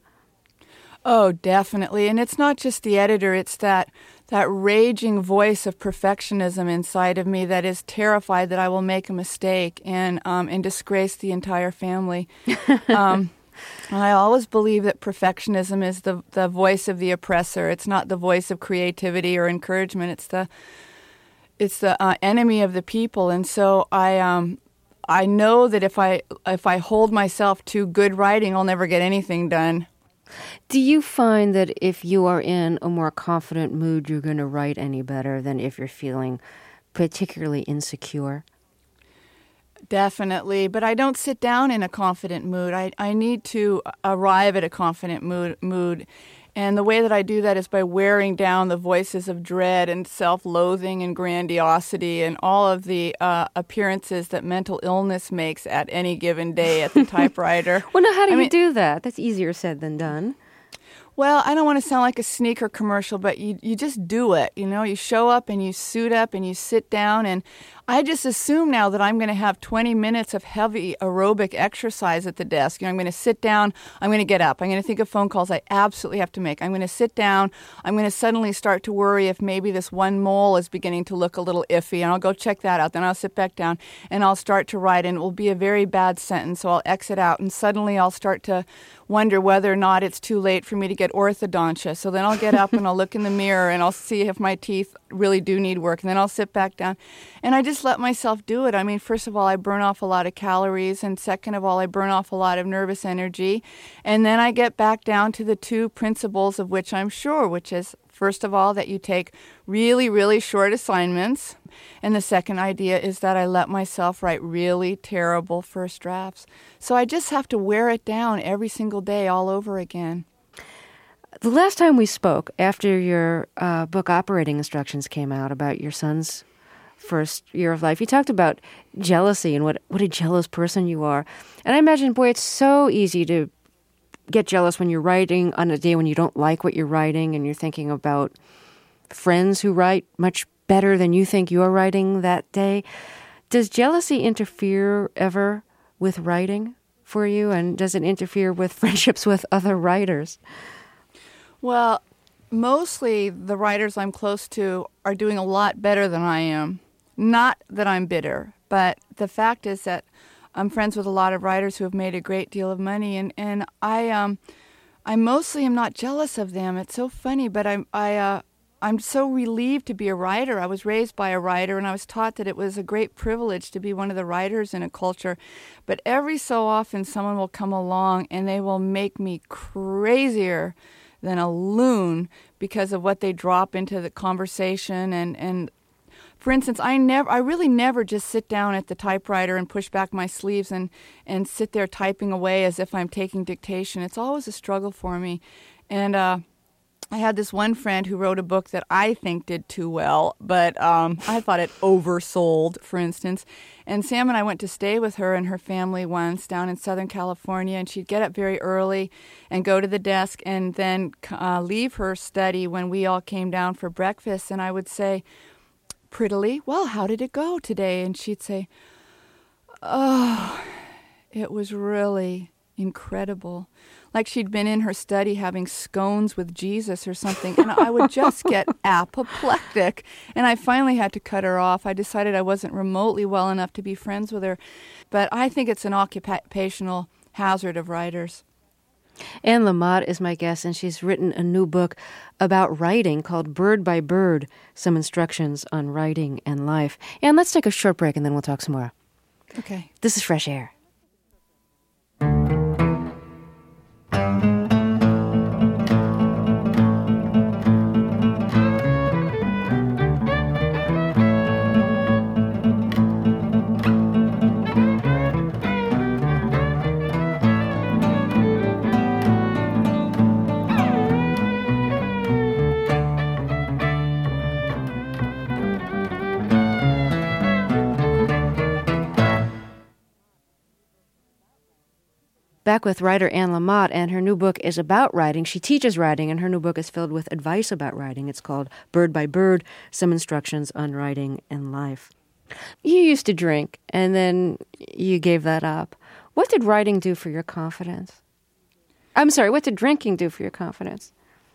Oh, definitely. And it's not just the editor, it's that that raging voice of perfectionism inside of me that is terrified that I will make a mistake and um, and disgrace the entire family. um, I always believe that perfectionism is the, the voice of the oppressor. It's not the voice of creativity or encouragement. It's the it's the uh, enemy of the people. And so I um I know that if I if I hold myself to good writing, I'll never get anything done. Do you find that if you are in a more confident mood, you're going to write any better than if you're feeling particularly insecure? Definitely, but I don't sit down in a confident mood. I, I need to arrive at a confident mood, mood. And the way that I do that is by wearing down the voices of dread and self-loathing and grandiosity and all of the uh, appearances that mental illness makes at any given day at the typewriter. Well, now, how do I you mean, do that? That's easier said than done. Well, I don't want to sound like a sneaker commercial, but you you just do it. You know, you show up and you suit up and you sit down, and I just assume now that I'm going to have twenty minutes of heavy aerobic exercise at the desk. You know, I'm going to sit down, I'm going to get up, I'm going to think of phone calls I absolutely have to make. I'm going to sit down, I'm going to suddenly start to worry if maybe this one mole is beginning to look a little iffy, and I'll go check that out. Then I'll sit back down and I'll start to write, and it will be a very bad sentence, so I'll exit out, and suddenly I'll start to wonder whether or not it's too late for me to get get orthodontia. So then I'll get up and I'll look in the mirror and I'll see if my teeth really do need work. And then I'll sit back down. And I just let myself do it. I mean, first of all, I burn off a lot of calories. And second of all, I burn off a lot of nervous energy. And then I get back down to the two principles of which I'm sure, which is, first of all, that you take really, really short assignments. And the second idea is that I let myself write really terrible first drafts. So I just have to wear it down every single day all over again. The last time we spoke, after your uh, book Operating Instructions came out about your son's first year of life, you talked about jealousy and what, what a jealous person you are. And I imagine, boy, it's so easy to get jealous when you're writing on a day when you don't like what you're writing and you're thinking about friends who write much better than you think you're writing that day. Does jealousy interfere ever with writing for you? And does it interfere with friendships with other writers? Well, mostly the writers I'm close to are doing a lot better than I am. Not that I'm bitter, but the fact is that I'm friends with a lot of writers who have made a great deal of money, and, and I um I mostly am not jealous of them. It's so funny, but I'm I uh I'm so relieved to be a writer. I was raised by a writer, and I was taught that it was a great privilege to be one of the writers in a culture. But every so often, someone will come along, and they will make me crazier than a loon because of what they drop into the conversation. And, and for instance, I never, I really never just sit down at the typewriter and push back my sleeves and, and sit there typing away as if I'm taking dictation. It's always a struggle for me. And uh, I had this one friend who wrote a book that I think did too well, but um, I thought it oversold, for instance. And Sam and I went to stay with her and her family once down in Southern California, and she'd get up very early and go to the desk and then uh, leave her study when we all came down for breakfast. And I would say, prettily, well, how did it go today? And she'd say, oh, it was really incredible. Like she'd been in her study having scones with Jesus or something, and I would just get apoplectic. And I finally had to cut her off. I decided I wasn't remotely well enough to be friends with her. But I think it's an occupational hazard of writers. Anne Lamott is my guest, and she's written a new book about writing called Bird by Bird, Some Instructions on Writing and Life. And let's take a short break, and then we'll talk some more. Okay. This is Fresh Air. Back with writer Anne Lamott, and her new book is about writing. She teaches writing, and her new book is filled with advice about writing. It's called Bird by Bird, Some Instructions on Writing and Life. You used to drink, and then you gave that up. What did writing do for your confidence? I'm sorry, what did drinking do for your confidence?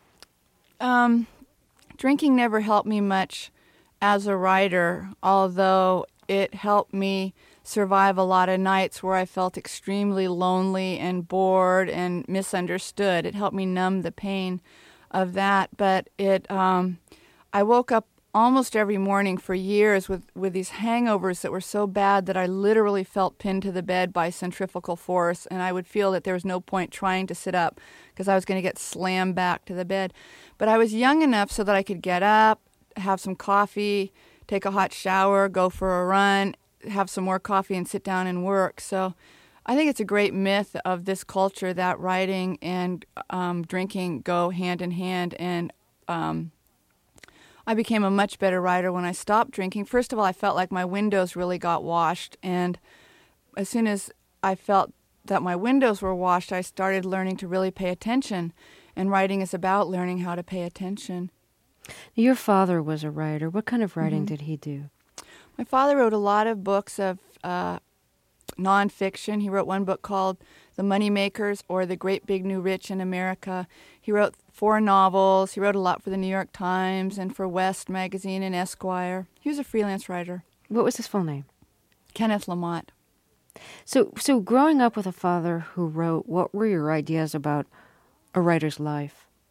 Um, drinking never helped me much as a writer, although it helped me survive a lot of nights where I felt extremely lonely and bored and misunderstood. It helped me numb the pain of that. But it, um, I woke up almost every morning for years with, with these hangovers that were so bad that I literally felt pinned to the bed by centrifugal force, and I would feel that there was no point trying to sit up because I was going to get slammed back to the bed. But I was young enough so that I could get up, have some coffee, take a hot shower, go for a run, have some more coffee and sit down and work. So I think it's a great myth of this culture that writing and um, drinking go hand in hand. And um, I became a much better writer when I stopped drinking. First of all, I felt like my windows really got washed. And as soon as I felt that my windows were washed, I started learning to really pay attention. And writing is about learning how to pay attention. Your father was a writer. What kind of writing Mm-hmm. did he do? My father wrote a lot of books of uh, nonfiction. He wrote one book called The Moneymakers, or The Great Big New Rich in America. He wrote four novels. He wrote a lot for the New York Times and for West Magazine and Esquire. He was a freelance writer. What was his full name? Kenneth Lamott. So, so growing up with a father who wrote, what were your ideas about a writer's life?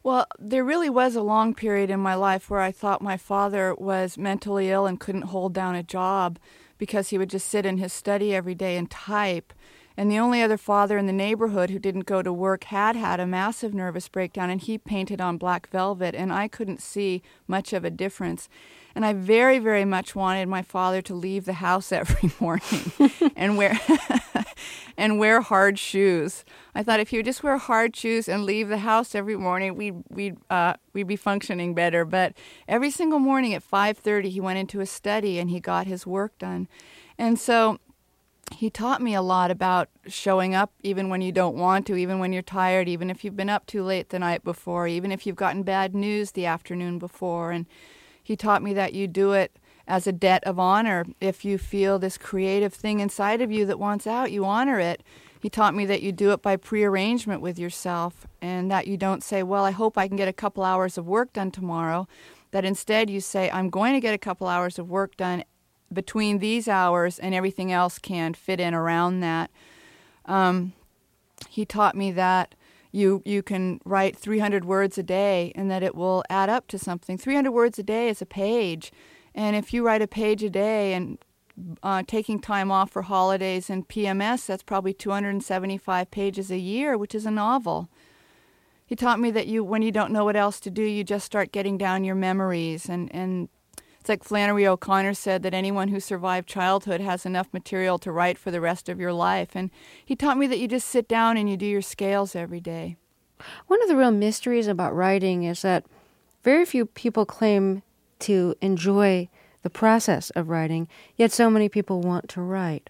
Well, there really was a long period in my life where I thought my father was mentally ill and couldn't hold down a job because he would just sit in his study every day and type. And the only other father in the neighborhood who didn't go to work had had a massive nervous breakdown, and he painted on black velvet, and I couldn't see much of a difference. And I very, very much wanted my father to leave the house every morning and wear and wear hard shoes. I thought if he would just wear hard shoes and leave the house every morning, we'd we'd uh, we'd be functioning better. But every single morning at five thirty, he went into his study and he got his work done. And so he taught me a lot about showing up even when you don't want to, even when you're tired, even if you've been up too late the night before, even if you've gotten bad news the afternoon before. And he taught me that you do it as a debt of honor. If you feel this creative thing inside of you that wants out, you honor it. He taught me that you do it by prearrangement with yourself, and that you don't say, well, I hope I can get a couple hours of work done tomorrow. That instead you say, I'm going to get a couple hours of work done between these hours, and everything else can fit in around that. Um, he taught me that You you can write three hundred words a day and that it will add up to something. three hundred words a day is a page. And if you write a page a day and uh, taking time off for holidays and P M S, that's probably two hundred seventy-five pages a year, which is a novel. He taught me that you, when you don't know what else to do, you just start getting down your memories. And, and it's like Flannery O'Connor said, that anyone who survived childhood has enough material to write for the rest of your life. And he taught me that you just sit down and you do your scales every day. One of the real mysteries about writing is that very few people claim to enjoy the process of writing, yet so many people want to write.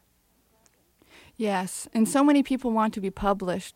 Yes, and so many people want to be published.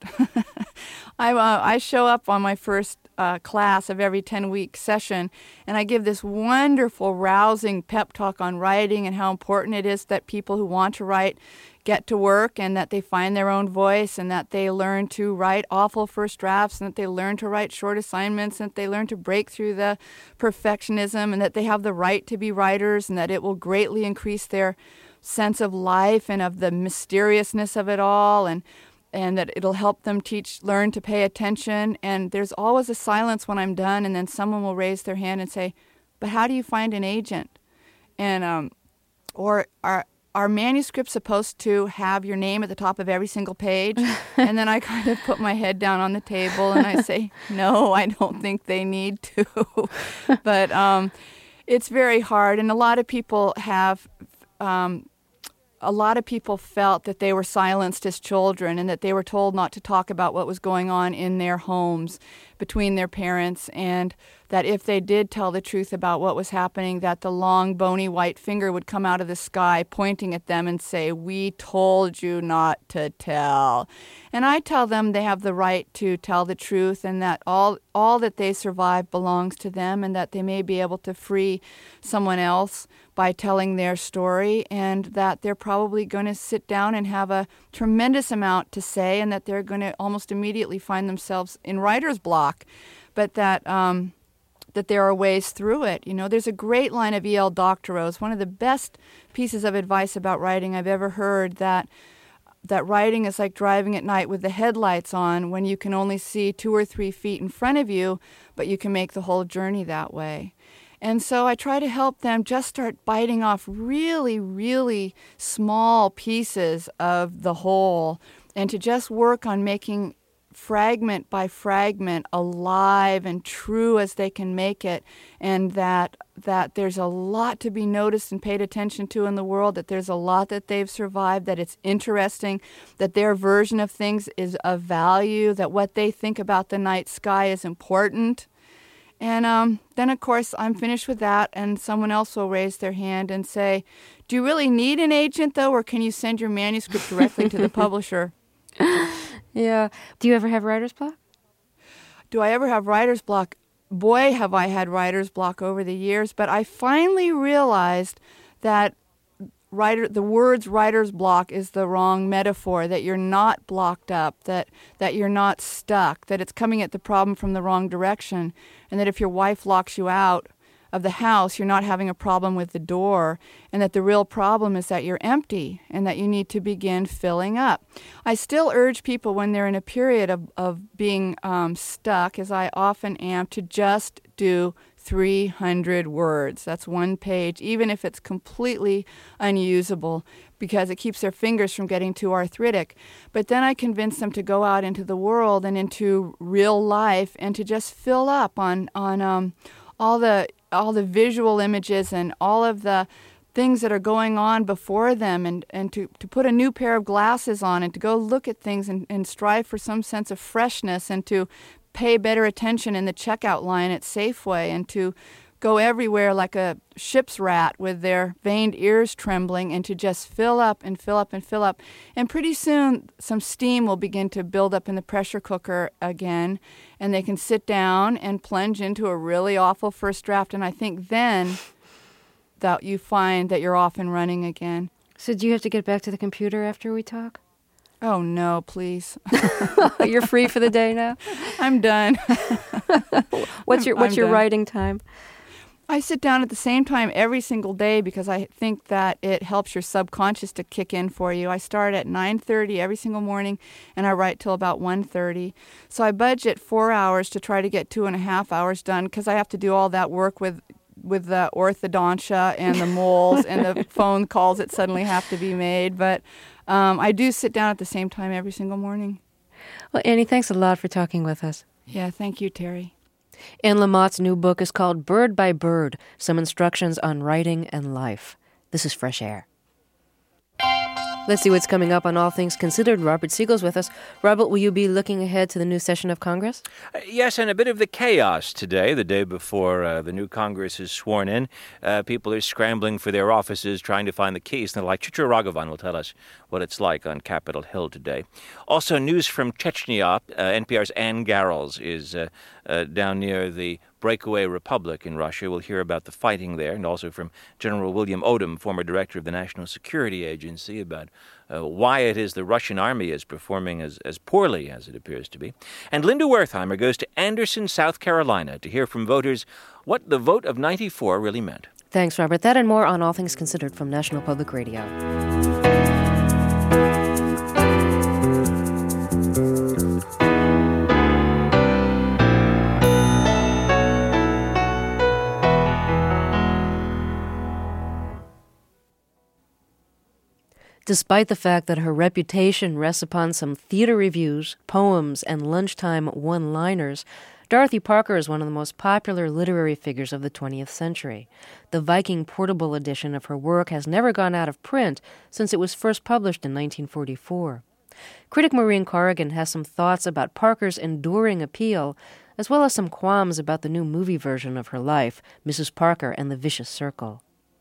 I uh, I show up on my first uh, class of every ten-week session, and I give this wonderful, rousing pep talk on writing and how important it is that people who want to write get to work, and that they find their own voice, and that they learn to write awful first drafts, and that they learn to write short assignments, and that they learn to break through the perfectionism, and that they have the right to be writers, and that it will greatly increase their sense of life and of the mysteriousness of it all, and and that it'll help them teach, learn to pay attention. And there's always a silence when I'm done, and then someone will raise their hand and say, but how do you find an agent? And um, or are are manuscripts supposed to have your name at the top of every single page? And then I kind of put my head down on the table and I say, no, I don't think they need to. But um, it's very hard, and a lot of people have um, a lot of people felt that they were silenced as children, and that they were told not to talk about what was going on in their homes between their parents, and that if they did tell the truth about what was happening, that the long, bony white finger would come out of the sky pointing at them and say, we told you not to tell. And I tell them they have the right to tell the truth, and that all, all that they survive belongs to them, and that they may be able to free someone else by telling their story, and that they're probably going to sit down and have a tremendous amount to say, and that they're going to almost immediately find themselves in writer's block, but that um, that there are ways through it. You know, there's a great line of E L Doctorow's, one of the best pieces of advice about writing I've ever heard, that that writing is like driving at night with the headlights on, when you can only see two or three feet in front of you, but you can make the whole journey that way. And so I try to help them just start biting off really, really small pieces of the whole, and to just work on making fragment by fragment alive and true as they can make it, and that that there's a lot to be noticed and paid attention to in the world, that there's a lot that they've survived, that it's interesting, that their version of things is of value, that what they think about the night sky is important. And um, then, of course, I'm finished with that, and someone else will raise their hand and say, do you really need an agent, though, or can you send your manuscript directly to the publisher? Yeah. Do you ever have writer's block? Do I ever have writer's block? Boy, have I had writer's block over the years, but I finally realized that writer, the words writer's block is the wrong metaphor, that you're not blocked up, that, that you're not stuck, that it's coming at the problem from the wrong direction, and that if your wife locks you out of the house, you're not having a problem with the door, and that the real problem is that you're empty and that you need to begin filling up. I still urge people when they're in a period of, of being um, stuck, as I often am, to just do three hundred words. That's one page, even if it's completely unusable, because it keeps their fingers from getting too arthritic. But then I convince them to go out into the world and into real life and to just fill up on on um, all the all the visual images and all of the things that are going on before them, and, and to, to put a new pair of glasses on and to go look at things and, and strive for some sense of freshness, and to pay better attention in the checkout line at Safeway, and to go everywhere like a ship's rat with their veined ears trembling, and to just fill up and fill up and fill up. And pretty soon some steam will begin to build up in the pressure cooker again, and they can sit down and plunge into a really awful first draft. And I think then that you find that you're off and running again. So do you have to get back to the computer after we talk? Oh, no, please. You're free for the day now? I'm done. What's your What's I'm your done. writing time? I sit down at the same time every single day because I think that it helps your subconscious to kick in for you. I start at nine thirty every single morning, and I write till about one thirty. So I budget four hours to try to get two and a half hours done, because I have to do all that work with with the orthodontia and the moles and the phone calls that suddenly have to be made. But um, I do sit down at the same time every single morning. Well, Annie, thanks a lot for talking with us. Yeah, thank you, Terry. Anne Lamott's new book is called Bird by Bird, Some Instructions on Writing and Life. This is Fresh Air. Let's see what's coming up on All Things Considered. Robert Siegel's with us. Robert, will you be looking ahead to the new session of Congress? Uh, yes, and a bit of the chaos today, the day before uh, the new Congress is sworn in. Uh, people are scrambling for their offices, trying to find the keys. And like Chicho Raghavan will tell us what it's like on Capitol Hill today. Also, news from Chechnya. Uh, N P R's Ann Garrels is uh, uh, down near the breakaway republic in Russia. We'll hear about the fighting there, and also from General William Odom, former director of the National Security Agency, about uh, why it is the Russian army is performing as, as poorly as it appears to be. And Linda Wertheimer goes to Anderson, South Carolina, to hear from voters what the vote of ninety-four really meant. Thanks, Robert. That and more on All Things Considered from National Public Radio. Despite the fact that her reputation rests upon some theater reviews, poems, and lunchtime one-liners, Dorothy Parker is one of the most popular literary figures of the twentieth century. The Viking Portable edition of her work has never gone out of print since it was first published in nineteen forty-four. Critic Maureen Corrigan has some thoughts about Parker's enduring appeal, as well as some qualms about the new movie version of her life, Missus Parker and the Vicious Circle.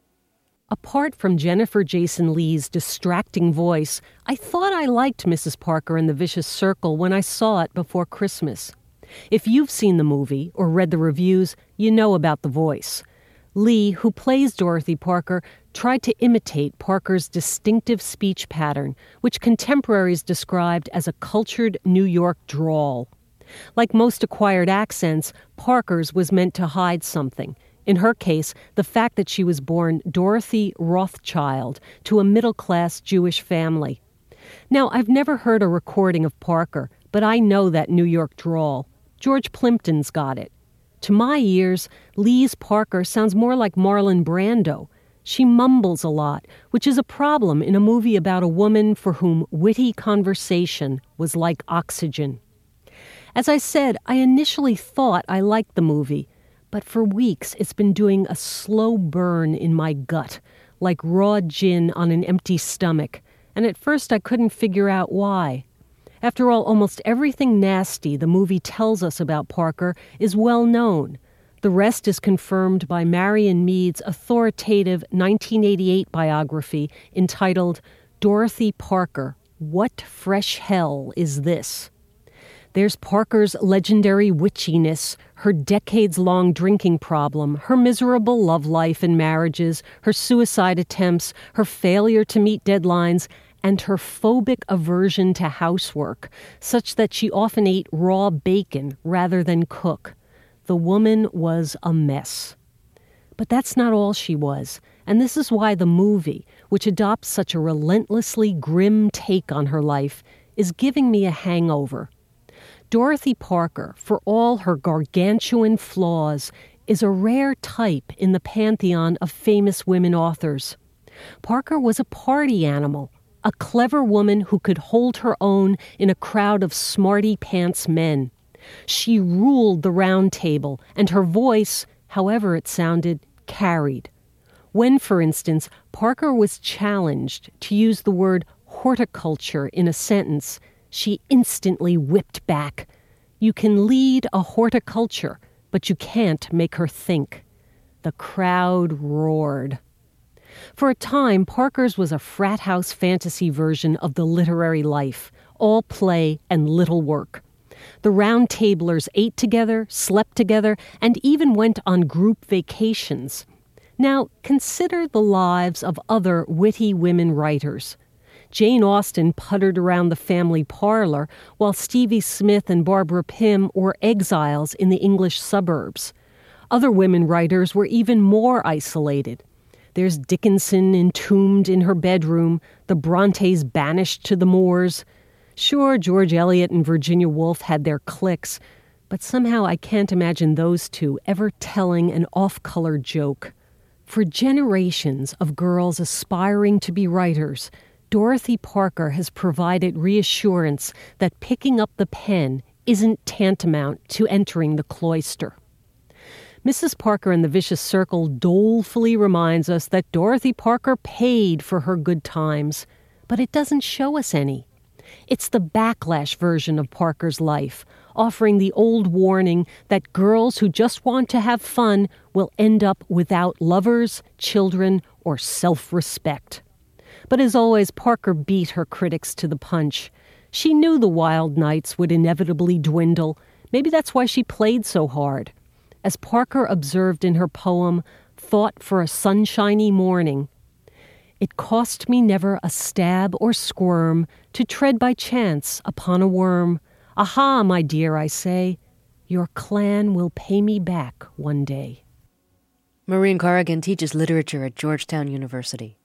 Apart from Jennifer Jason Leigh's distracting voice, I thought I liked Missus Parker and the Vicious Circle when I saw it before Christmas. If you've seen the movie or read the reviews, you know about the voice. Leigh, who plays Dorothy Parker, tried to imitate Parker's distinctive speech pattern, which contemporaries described as a cultured New York drawl. Like most acquired accents, Parker's was meant to hide something. In her case, the fact that she was born Dorothy Rothschild to a middle-class Jewish family. Now, I've never heard a recording of Parker, but I know that New York drawl. George Plimpton's got it. To my ears, Leigh's Parker sounds more like Marlon Brando. She mumbles a lot, which is a problem in a movie about a woman for whom witty conversation was like oxygen. As I said, I initially thought I liked the movie, but for weeks it's been doing a slow burn in my gut, like raw gin on an empty stomach, and at first I couldn't figure out why. After all, almost everything nasty the movie tells us about Parker is well known. The rest is confirmed by Marion Mead's authoritative nineteen eighty-eight biography entitled Dorothy Parker, What Fresh Hell Is This? There's Parker's legendary witchiness, her decades-long drinking problem, her miserable love life and marriages, her suicide attempts, her failure to meet deadlines, and her phobic aversion to housework, such that she often ate raw bacon rather than cook. The woman was a mess. But that's not all she was, and this is why the movie, which adopts such a relentlessly grim take on her life, is giving me a hangover. Dorothy Parker, for all her gargantuan flaws, is a rare type in the pantheon of famous women authors. Parker was a party animal, a clever woman who could hold her own in a crowd of smarty-pants men. She ruled the round table, and her voice, however it sounded, carried. When, for instance, Parker was challenged to use the word horticulture in a sentence, she instantly whipped back. You can lead a horticulture, but you can't make her think. The crowd roared. For a time, Parker's was a frat house fantasy version of the literary life, all play and little work. The round tablers ate together, slept together, and even went on group vacations. Now, consider the lives of other witty women writers. Jane Austen puttered around the family parlor, while Stevie Smith and Barbara Pym were exiles in the English suburbs. Other women writers were even more isolated. There's Dickinson entombed in her bedroom, the Brontes banished to the moors. Sure, George Eliot and Virginia Woolf had their cliques, but somehow I can't imagine those two ever telling an off-color joke. For generations of girls aspiring to be writers, Dorothy Parker has provided reassurance that picking up the pen isn't tantamount to entering the cloister. Missus Parker and the Vicious Circle dolefully reminds us that Dorothy Parker paid for her good times, but it doesn't show us any. It's the backlash version of Parker's life, offering the old warning that girls who just want to have fun will end up without lovers, children, or self-respect. But as always, Parker beat her critics to the punch. She knew the wild nights would inevitably dwindle. Maybe that's why she played so hard. As Parker observed in her poem, Thought for a Sunshiny Morning, it cost me never a stab or squirm to tread by chance upon a worm. Aha, my dear, I say, your clan will pay me back one day. Maureen Corrigan teaches literature at Georgetown University.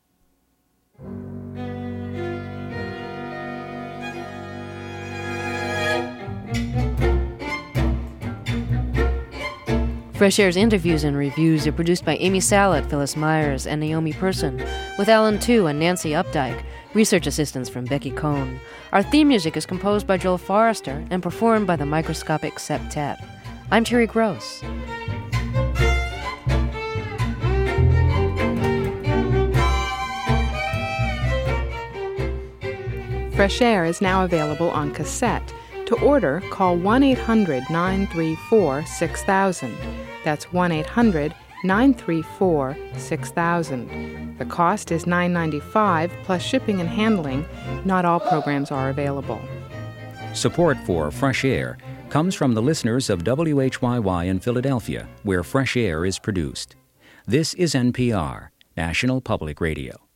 Fresh Air's interviews and reviews are produced by Amy Salat, Phyllis Myers, and Naomi Person, with Alan Tu and Nancy Updike, research assistance from Becky Cohn. Our theme music is composed by Joel Forrester and performed by the Microscopic Septet. I'm Terry Gross. Fresh Air is now available on cassette. To order, call one eight hundred nine three four six thousand. That's one eight hundred nine three four six thousand. The cost is nine dollars and ninety-five cents plus shipping and handling. Not all programs are available. Support for Fresh Air comes from the listeners of W H Y Y in Philadelphia, where Fresh Air is produced. This is N P R, National Public Radio.